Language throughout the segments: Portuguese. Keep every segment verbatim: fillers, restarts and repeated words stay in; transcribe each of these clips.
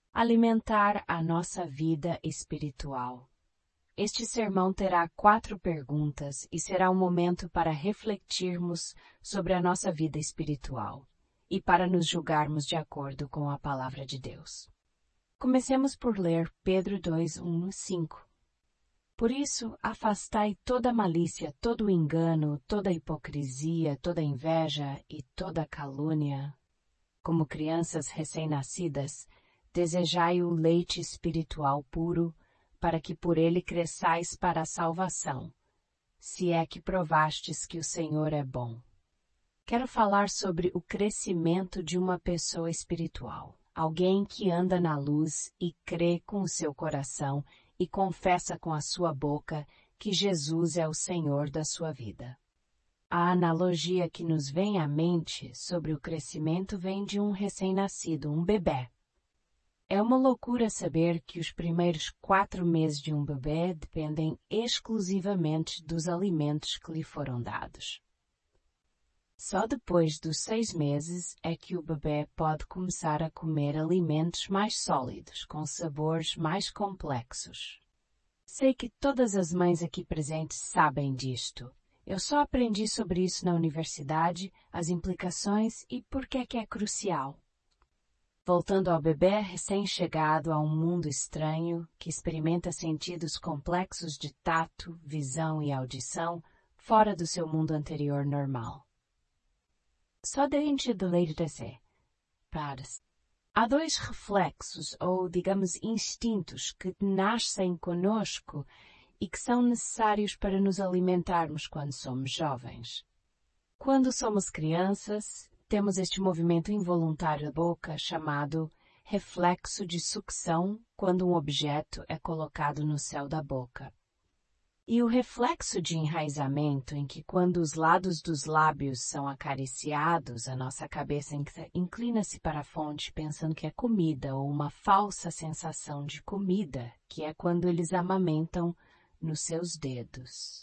Alimentar a nossa vida espiritual. Este sermão terá quatro perguntas e será um momento para refletirmos sobre a nossa vida espiritual e para nos julgarmos de acordo com a palavra de Deus. Comecemos por ler Pedro dois, um a cinco. Por isso, afastai toda malícia, todo engano, toda hipocrisia, toda inveja e toda calúnia. Como crianças recém-nascidas, desejai o leite espiritual puro, para que por ele cresçais para a salvação, se é que provastes que o Senhor é bom. Quero falar sobre o crescimento de uma pessoa espiritual, alguém que anda na luz e crê com o seu coração e confessa com a sua boca que Jesus é o Senhor da sua vida. A analogia que nos vem à mente sobre o crescimento vem de um recém-nascido, um bebê. É uma loucura saber que os primeiros quatro meses de um bebê dependem exclusivamente dos alimentos que lhe foram dados. Só depois dos seis meses é que o bebê pode começar a comer alimentos mais sólidos, com sabores mais complexos. Sei que todas as mães aqui presentes sabem disto. Eu só aprendi sobre isso na universidade, as implicações e por que é que é crucial. Voltando ao bebê recém-chegado a um mundo estranho, que experimenta sentidos complexos de tato, visão e audição, fora do seu mundo anterior normal. Só dentro do leite de ser. Há dois reflexos, ou digamos instintos, que nascem conosco e que são necessários para nos alimentarmos quando somos jovens. Quando somos crianças, temos este movimento involuntário da boca chamado reflexo de sucção quando um objeto é colocado no céu da boca. E o reflexo de enraizamento em que quando os lados dos lábios são acariciados, a nossa cabeça inclina-se para a fonte pensando que é comida ou uma falsa sensação de comida, que é quando eles amamentam nos seus dedos.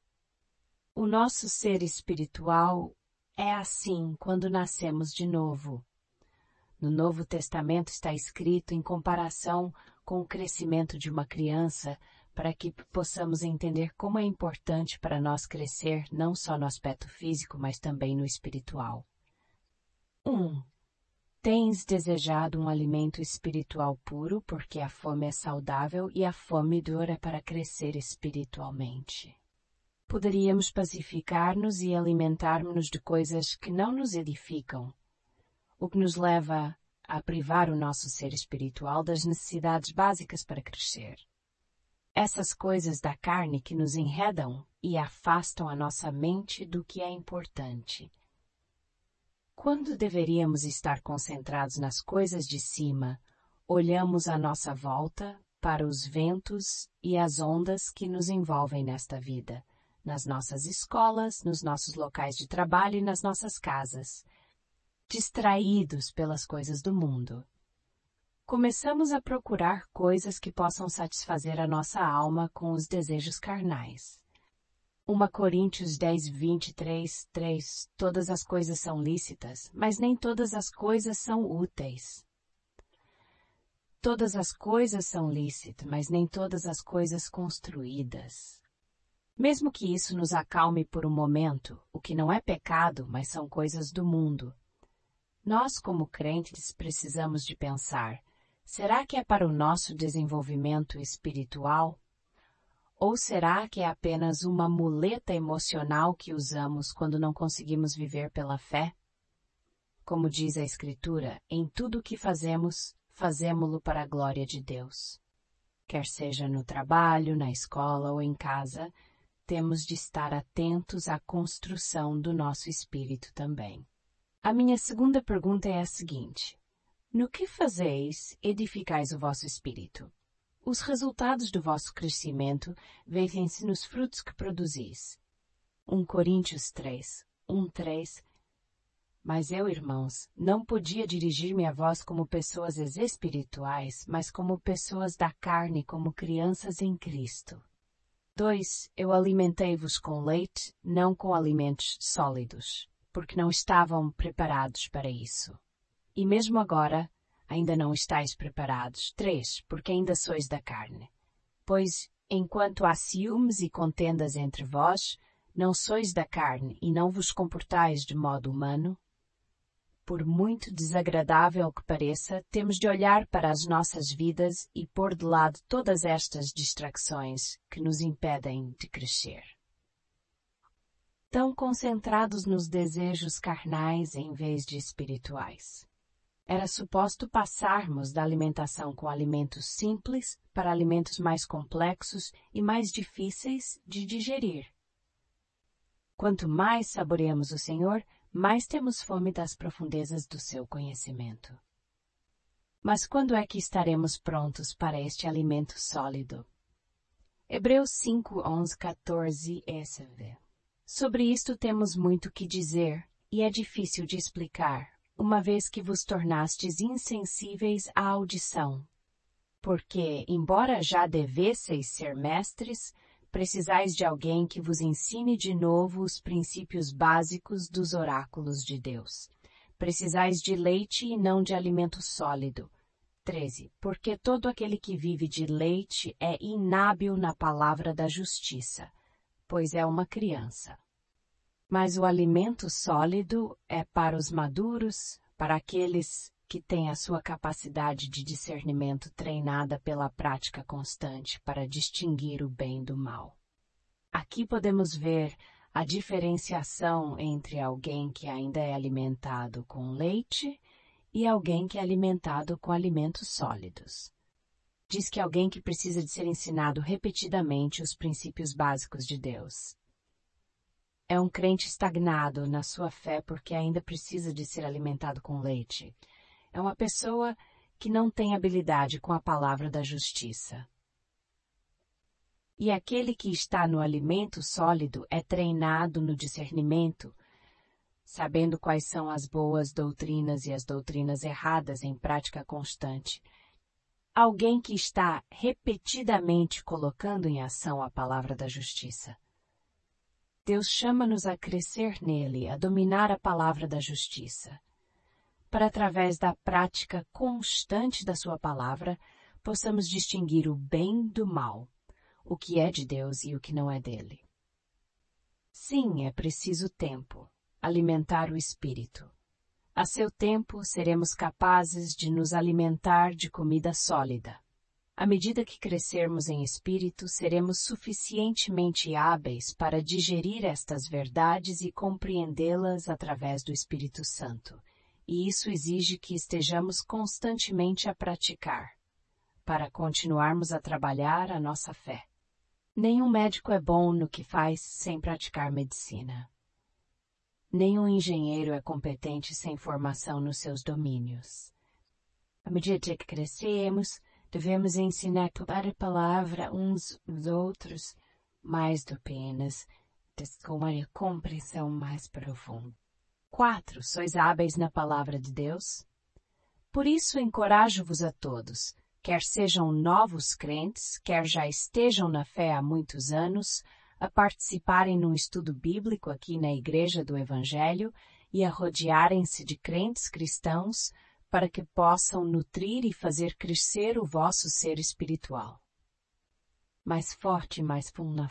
O nosso ser espiritual é assim quando nascemos de novo. No Novo Testamento está escrito em comparação com o crescimento de uma criança, para que possamos entender como é importante para nós crescer não só no aspecto físico, mas também no espiritual. um. Tens desejado um alimento espiritual puro, porque a fome é saudável e a fome dura para crescer espiritualmente. Poderíamos pacificar-nos e alimentar-nos de coisas que não nos edificam, o que nos leva a privar o nosso ser espiritual das necessidades básicas para crescer. Essas coisas da carne que nos enredam e afastam a nossa mente do que é importante. Quando deveríamos estar concentrados nas coisas de cima, olhamos à nossa volta para os ventos e as ondas que nos envolvem nesta vida, nas nossas escolas, nos nossos locais de trabalho e nas nossas casas, distraídos pelas coisas do mundo. Começamos a procurar coisas que possam satisfazer a nossa alma com os desejos carnais. Primeira Coríntios dez, vinte e três, três. Todas as coisas são lícitas, mas nem todas as coisas são úteis. Todas as coisas são lícitas, mas nem todas as coisas construídas. Mesmo que isso nos acalme por um momento, o que não é pecado, mas são coisas do mundo. Nós, como crentes, precisamos de pensar, será que é para o nosso desenvolvimento espiritual? Ou será que é apenas uma muleta emocional que usamos quando não conseguimos viver pela fé? Como diz a Escritura, em tudo o que fazemos, fazemo-lo para a glória de Deus. Quer seja no trabalho, na escola ou em casa, temos de estar atentos à construção do nosso espírito também. A minha segunda pergunta é a seguinte: no que fazeis, edificais o vosso espírito? Os resultados do vosso crescimento veem-se nos frutos que produzis. Primeira Coríntios três, um, três. Mas eu, irmãos, não podia dirigir-me a vós como pessoas espirituais, mas como pessoas da carne, como crianças em Cristo. dois. Eu alimentei-vos com leite, não com alimentos sólidos, porque não estavam preparados para isso. E mesmo agora, ainda não estáis preparados. três. Porque ainda sois da carne. Pois, enquanto há ciúmes e contendas entre vós, não sois da carne e não vos comportais de modo humano? Por muito desagradável que pareça, temos de olhar para as nossas vidas e pôr de lado todas estas distrações que nos impedem de crescer. Tão concentrados nos desejos carnais em vez de espirituais. Era suposto passarmos da alimentação com alimentos simples para alimentos mais complexos e mais difíceis de digerir. Quanto mais saboreamos o Senhor, mais temos fome das profundezas do seu conhecimento. Mas quando é que estaremos prontos para este alimento sólido? Hebreus cinco, onze, quatorze e S V. Sobre isto temos muito que dizer, e é difícil de explicar, uma vez que vos tornastes insensíveis à audição. Porque, embora já devesseis ser mestres, precisais de alguém que vos ensine de novo os princípios básicos dos oráculos de Deus. Precisais de leite e não de alimento sólido. treze. Porque todo aquele que vive de leite é inábil na palavra da justiça, pois é uma criança. Mas o alimento sólido é para os maduros, para aqueles que têm a sua capacidade de discernimento treinada pela prática constante para distinguir o bem do mal. Aqui podemos ver a diferenciação entre alguém que ainda é alimentado com leite e alguém que é alimentado com alimentos sólidos. Diz que alguém que precisa de ser ensinado repetidamente os princípios básicos de Deus. É um crente estagnado na sua fé porque ainda precisa de ser alimentado com leite. É uma pessoa que não tem habilidade com a palavra da justiça. E aquele que está no alimento sólido é treinado no discernimento, sabendo quais são as boas doutrinas e as doutrinas erradas em prática constante. Alguém que está repetidamente colocando em ação a palavra da justiça. Deus chama-nos a crescer nele, a dominar a palavra da justiça, para através da prática constante da sua palavra, possamos distinguir o bem do mal, o que é de Deus e o que não é dele. Sim, é preciso tempo, alimentar o espírito. A seu tempo, seremos capazes de nos alimentar de comida sólida. À medida que crescermos em espírito, seremos suficientemente hábeis para digerir estas verdades e compreendê-las através do Espírito Santo. E isso exige que estejamos constantemente a praticar, para continuarmos a trabalhar a nossa fé. Nenhum médico é bom no que faz sem praticar medicina. Nenhum engenheiro é competente sem formação nos seus domínios. À medida que crescemos, devemos ensinar a palavra uns aos outros, mais do que apenas com uma compreensão mais profunda. quatro. Sois hábeis na palavra de Deus? Por isso encorajo-vos a todos, quer sejam novos crentes, quer já estejam na fé há muitos anos, a participarem num estudo bíblico aqui na Igreja do Evangelho e a rodearem-se de crentes cristãos, para que possam nutrir e fazer crescer o vosso ser espiritual. Mais forte e mais fundo.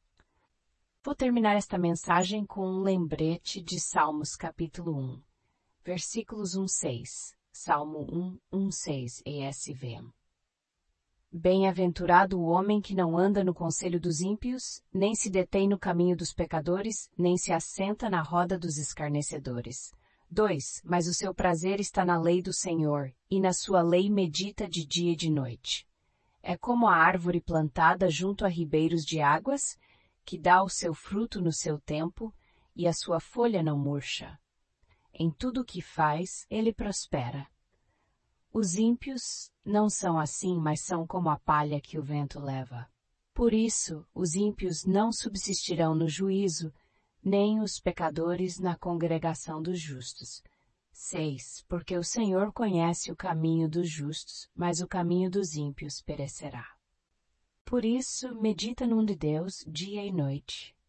Vou terminar esta mensagem com um lembrete de Salmos capítulo um, versículos um a seis, Salmo um, um a seis, E S V. Bem-aventurado o homem que não anda no conselho dos ímpios, nem se detém no caminho dos pecadores, nem se assenta na roda dos escarnecedores. dois. Mas o seu prazer está na lei do Senhor, e na sua lei medita de dia e de noite. É como a árvore plantada junto a ribeiros de águas, que dá o seu fruto no seu tempo, e a sua folha não murcha. Em tudo o que faz, ele prospera. Os ímpios não são assim, mas são como a palha que o vento leva. Por isso, os ímpios não subsistirão no juízo, nem os pecadores na congregação dos justos. seis. Porque o Senhor conhece o caminho dos justos, mas o caminho dos ímpios perecerá. Por isso, medita num de Deus dia e noite,